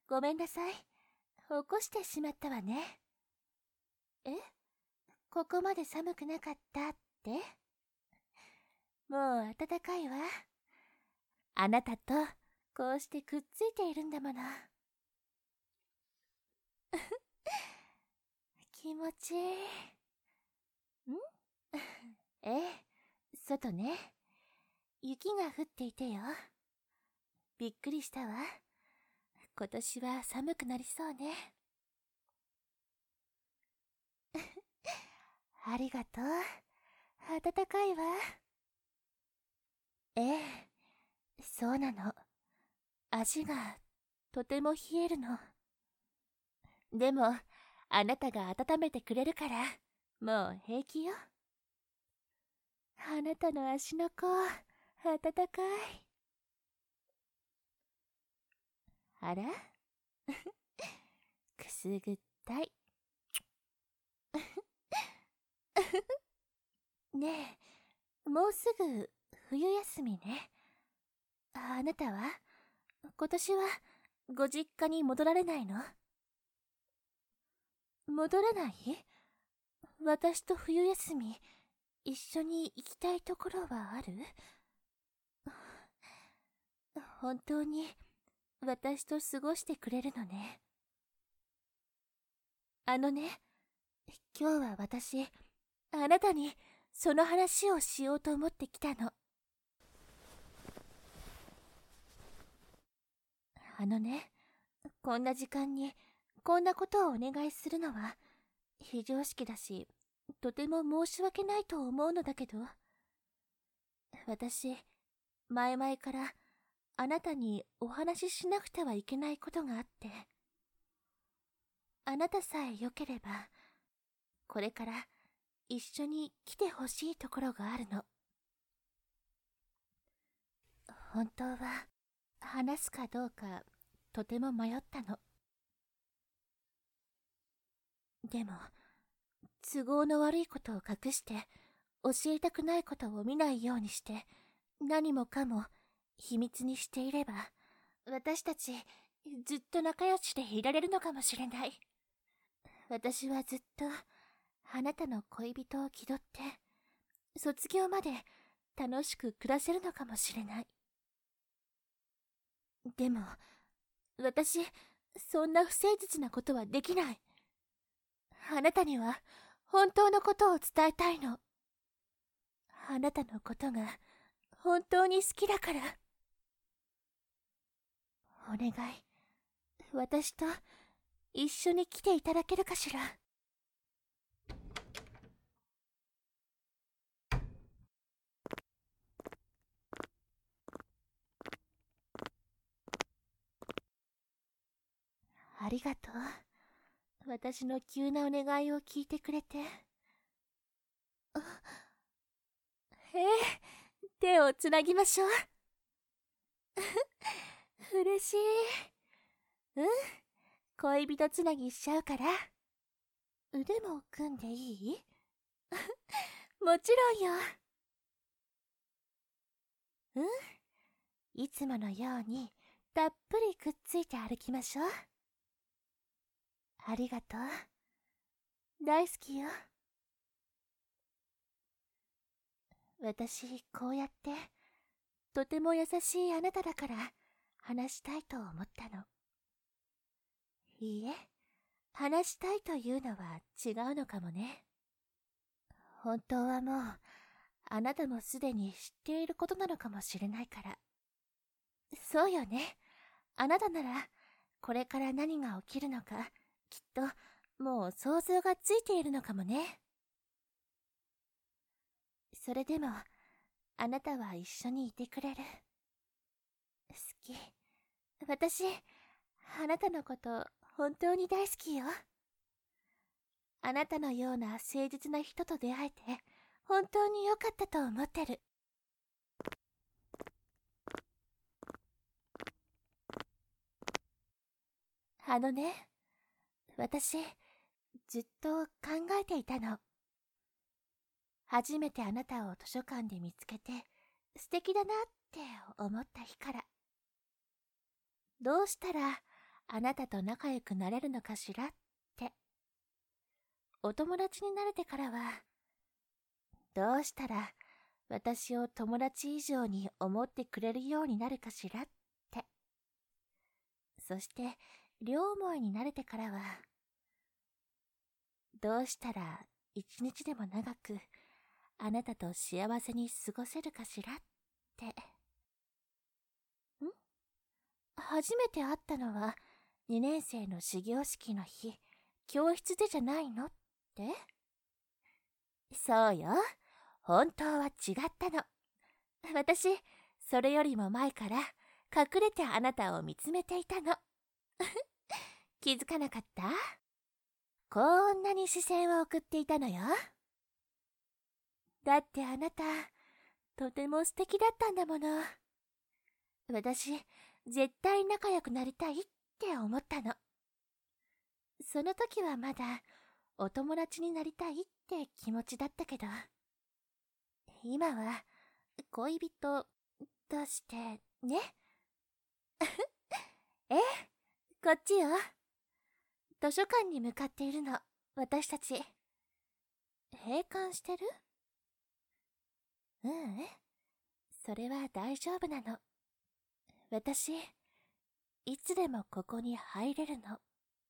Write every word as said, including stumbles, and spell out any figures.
ごめんなさい。起こしてしまったわね。え？ここまで寒くなかったって？もう暖かいわ。あなたとこうしてくっついているんだもの。気持ちいい。んええ、外ね。雪が降っていてよ。びっくりしたわ。今年は寒くなりそうね。ありがとう。暖かいわ。ええ、そうなの。足がとても冷えるの。でも、あなたが温めてくれるから、もう平気よ。あなたの足の甲、暖かい。あらくすぐったい。ねえ、もうすぐ冬休みね。あなたは今年はご実家に戻られないの？戻らない？私と冬休み一緒に行きたいところはある？本当に私と過ごしてくれるのね。あのね、今日は私、あなたにその話をしようと思ってきたの。あのね、こんな時間にこんなことをお願いするのは非常識だし、とても申し訳ないと思うのだけど、私、前々からあなたにお話ししなくてはいけないことがあって、あなたさえよければ、これから一緒に来てほしいところがあるの。本当は話すかどうかとても迷ったの。でも、都合の悪いことを隠して教えたくないことを見ないようにして、何もかも秘密にしていれば、私たちずっと仲良しでいられるのかもしれない。私はずっとあなたの恋人を気取って卒業まで楽しく暮らせるのかもしれない。でも私、そんな不誠実なことはできない。あなたには本当のことを伝えたいの。あなたのことが本当に好きだから。お願い、私と一緒に来ていただけるかしら。ありがとう。私の急なお願いを聞いてくれて。ええ、手をつなぎましょう。嬉しい。うん、恋人つなぎしちゃうから。腕も組んでいい？もちろんよ。うん、いつものようにたっぷりくっついて歩きましょう。ありがとう。大好きよ。私、こうやってとても優しいあなただから話したいと思ったの。いいえ、話したいというのは違うのかもね。本当はもうあなたもすでに知っていることなのかもしれないから。そうよね。あなたならこれから何が起きるのかきっともう想像がついているのかもね。それでもあなたは一緒にいてくれる。好き。私、あなたのこと本当に大好きよ。あなたのような誠実な人と出会えて本当に良かったと思ってる。あのね、私ずっと考えていたの。初めてあなたを図書館で見つけて素敵だなって思った日から。どうしたらあなたと仲良くなれるのかしらって。お友達になれてからは、どうしたら私を友達以上に思ってくれるようになるかしらって。そして両思いになれてからは、どうしたら一日でも長くあなたと幸せに過ごせるかしらって。ん？初めて会ったのはにねん生の始業式の日、教室でじゃないのって？そうよ。本当は違ったの。私、それよりも前から隠れてあなたを見つめていたの。気づかなかった？こんなに視線を送っていたのよ。だってあなた、とても素敵だったんだもの。私、絶対仲良くなりたいって思ったの。その時はまだ、お友達になりたいって気持ちだったけど、今は、恋人、として、ね。ええ、こっちよ。図書館に向かっているの、私たち。閉館してる？ううん、それは大丈夫なの。私、いつでもここに入れるの。